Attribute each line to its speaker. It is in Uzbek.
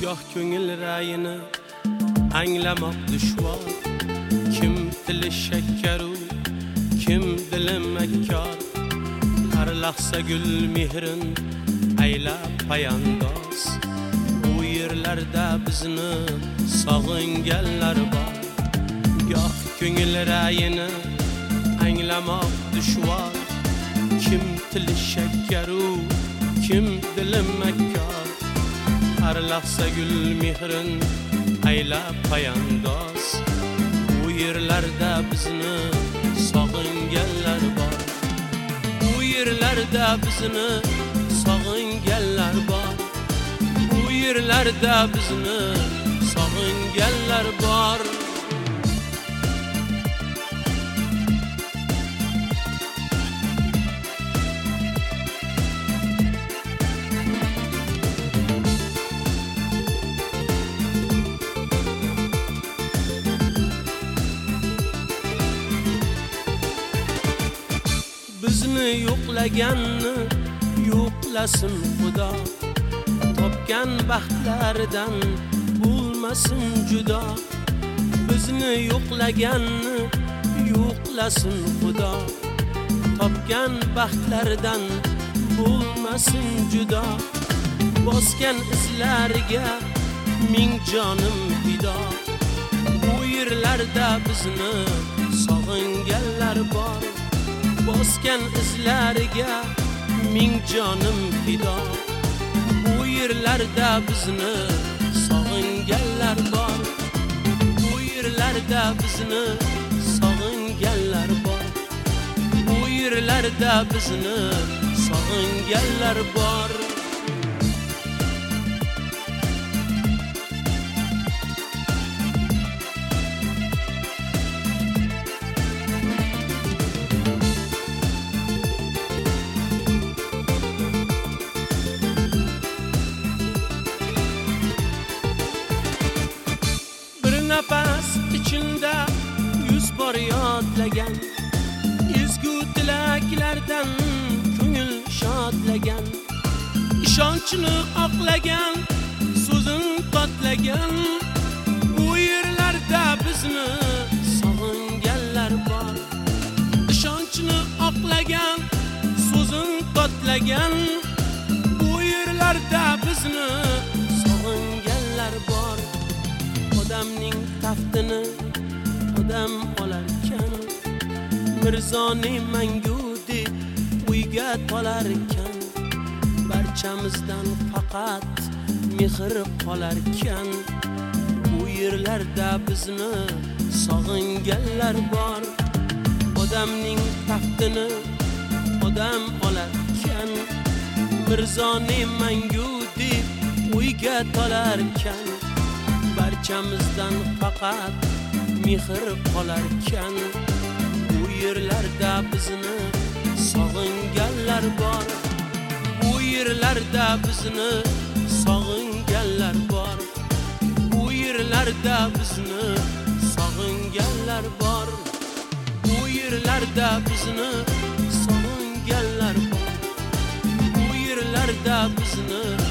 Speaker 1: Goh ko'ngil rayini anglamoq dushvor. Kim dili shakkaru, kim dili makkor. Har lahza gul mehrin aylab payandoz. Bu yerlarda bizni sog'inganlar bor. Goh ko'ngil rayini anglamoq dushvor. Kim dili shakkaru, kim dili makkor. Har lahza gul mehrin aylab payandoz. Bu yerlarda bizni sog'inganlar bor. Bu yerlarda bizni sog'inganlar bor. Bu yerlarda bizni sog'inganlar bor. Bizni yo'qlaganni yo'qlasin Xudo. Topgan baxtlardan bo'lmasin judo. Bizni yo'qlaganni yo'qlasin Xudo. Topgan baxtlardan bo'lmasin judo. Bosgan izlariga ming jonim fido. Bu yerlarda bizni sog'inganlar bor. Bosgan izlariga ming jonim fido. Bu yerlarda bizni sog'inganlar bor. Bu yerlarda bizni sog'inganlar bor. Bu yerlarda bizni sog'inganlar bor. Nafas içinde yüz bor yodlagan. Ezgu tilaklardan ko'ngil shodlagan. Ishonchni oqlagan, so'zin totlagan. Bu yerlarda bizni sog'inganlar bor. Ishonchni oqlagan, so'zin totlagan. Bu yerlarda bizni sog'inganlar bor. Odamning taftini odam olarkan, mirzoni mangudi uyga tolarkan. Barchamizdan faqat mehr qolarkan. Bu yerlarda bizni sog'inganlar bor. Odamning taftini odam olarkan, mirzoni mangudi uyga tolarkan. Barchamizdan faqat mehr qolarkan. Bu yerlarda bizni sog'inganlar bor. Bu yerlarda bizni sog'inganlar bor. Bu yerlarda bizni sog'inganlar bor. Bu yerlarda bizni sog'inganlar bor. Bu yerlarda bizni